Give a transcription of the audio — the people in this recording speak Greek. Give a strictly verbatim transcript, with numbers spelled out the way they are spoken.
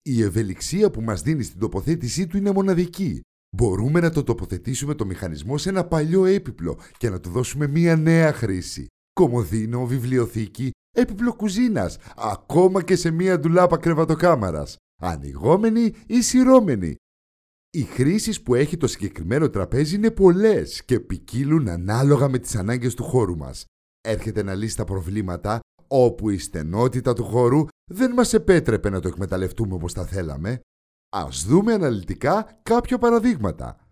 Η ευελιξία που μας δίνει στην τοποθέτησή του είναι μοναδική. Μπορούμε να το τοποθετήσουμε το μηχανισμό σε ένα παλιό έπιπλο και να του δώσουμε μία νέα χρήση. Κομοδίνο, βιβλιοθήκη, έπιπλο κουζίνας, ακόμα και σε μία ντουλάπα κρεβατοκάμαρας, ανοιγόμενη ή σειρώμενη. Οι χρήσεις που έχει το συγκεκριμένο τραπέζι είναι πολλές και ποικίλουν ανάλογα με τις ανάγκες του χώρου μας. Έρχεται να λύσει τα προβλήματα όπου η στενότητα του χώρου δεν μας επέτρεπε να το εκμεταλλευτούμε όπως θα θέλαμε. Ας δούμε αναλυτικά κάποια παραδείγματα.